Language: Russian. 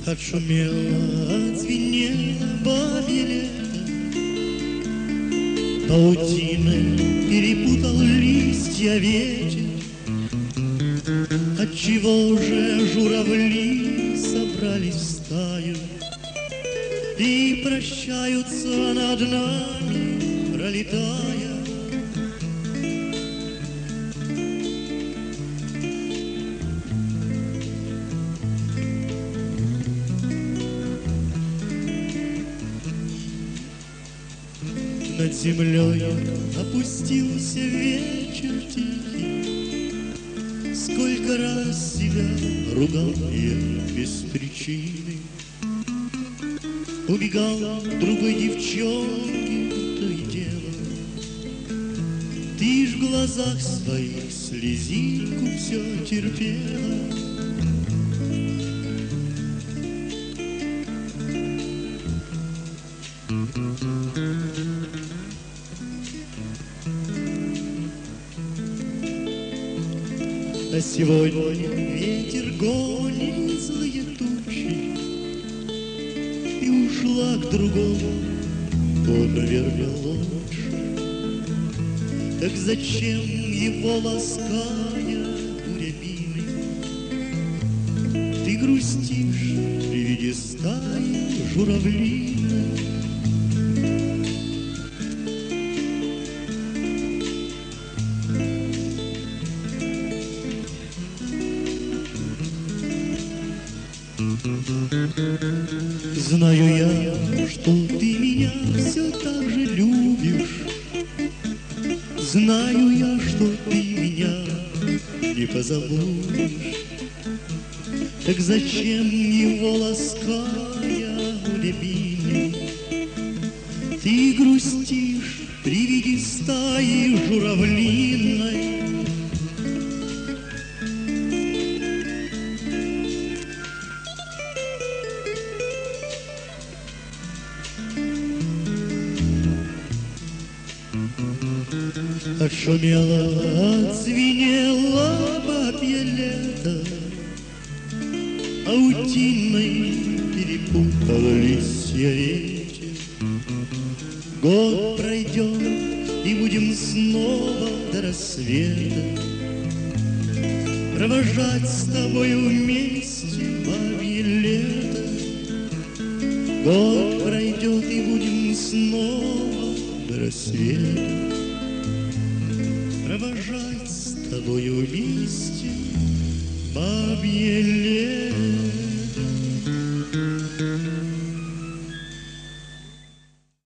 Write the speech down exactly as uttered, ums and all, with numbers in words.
Отшумело, отзвенело бабье лето, паутиной перепутал листья ветер. Отчего же журавли собрались в стаю и прощаются над нами, пролетая? Над землей опустился вечер тихий. Сколько раз себя ругал я без причины. Убегал к другой девчонке, то и дело. Ты ж в глазах своих слезинку все терпела. А сегодня ветер гонит злые тучи, и ушла к другому, он, наверное, лучше. Так зачем его лаская бурябины? Ты грустишь при виде стаи журавлиной. Знаю я, что ты меня все так же любишь. Знаю я, что ты меня не позабудешь. Так зачем его лаская любимый? Ты грустишь при виде стаи журавлиной. Отшумело, отзвенело бабье лето, паутиной перепутал листья ветер. Год пройдет, и будем снова до рассвета провожать с тобою вместе бабье лето. Год пройдет, и будем снова до рассвета провожать с тобою вместе бабье лето.